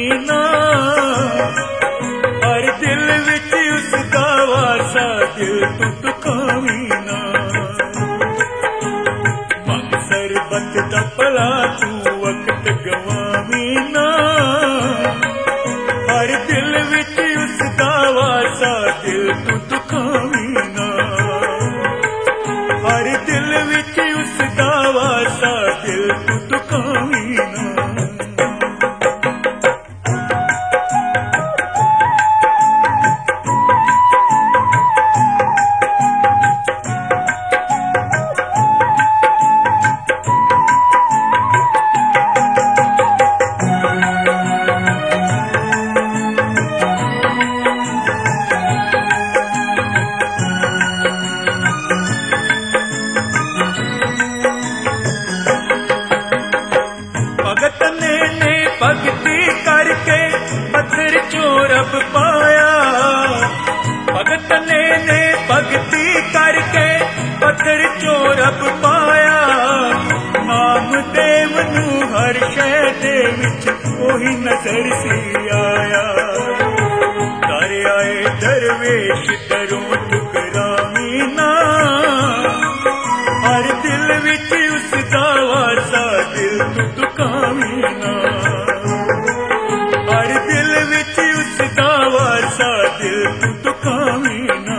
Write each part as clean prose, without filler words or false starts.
ना, हर दिल विच उसदा वासा दिल तू दुखावी ना। मंग सरबत दा भला तू वक्त गवावी ना, हर दिल विच उसदा वासा दिल तू दुखावी ना, हर दिल विच उसदा वासा दिल तू दुखावी ना। भगत ने भगती करके पत्थर चो रब पाया, भगत ने भगती करके पत्थर चो रब पाया। नाम देव नू हर शै दे विच ओही नजर सी आया। दर आए दरवेश दरों ठुकरावी ना, हर दिल विच उसदा वासा दिल तू दुखावी ना, हर दिल विच उसदा वासा दिल तू दुखावी ना।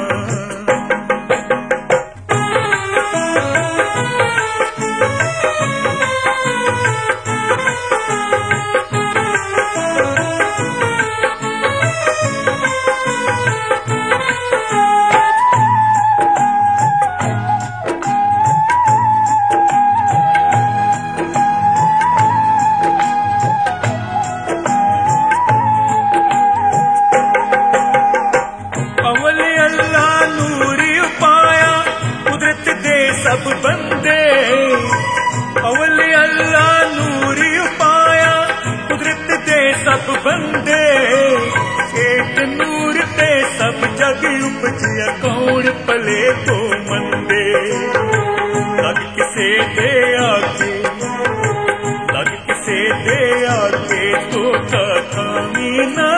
सब बंदे अवल अल्लाह नूरी पाया, कुदरत दे सब बंदे। एक नूर ते सब जग उपजिया कौन भले तो मंदे। लग किसे दे आके, लग किसे दे आके धोखा खावी ना,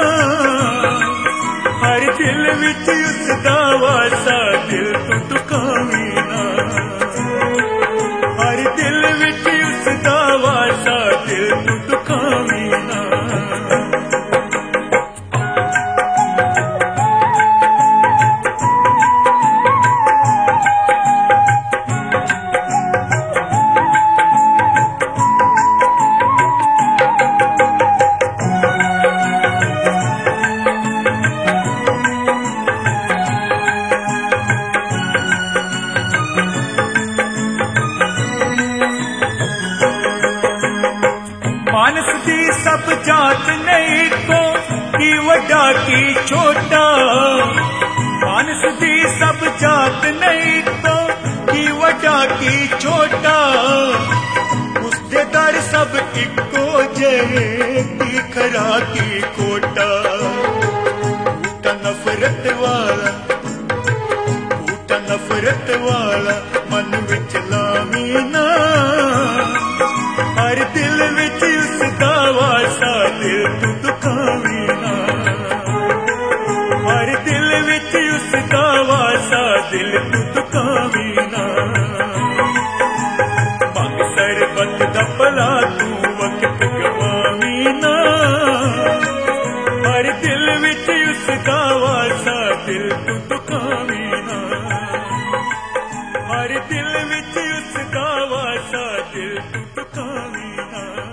हर दिल विच उसदा वासा दिल तू दुखावी ना, हर दिल विच उसदा वासा दिल तू दुखावी ना। मानस दी सब जात नहीं को की वड्डा की छोटा, मानस दी सब जात नहीं को की वड्डा की छोटा। उसदे दर सब इको जे की खरा की कोटा। बूटा नफरत वाला, बूटा नफरत वाला मन विच लावी ना, हर दिल विच उसदा वासा दिल तू दुखावी ना, हर दिल विच उसदा वासा दिल तू दुखावी ना। मंग सरबत दा भला तू वक्त गवावी ना, हर दिल विच उसदा वासा दिल तू दुखावी ना, हर दिल विच उसदा वासा दिल तू दुखावी ना।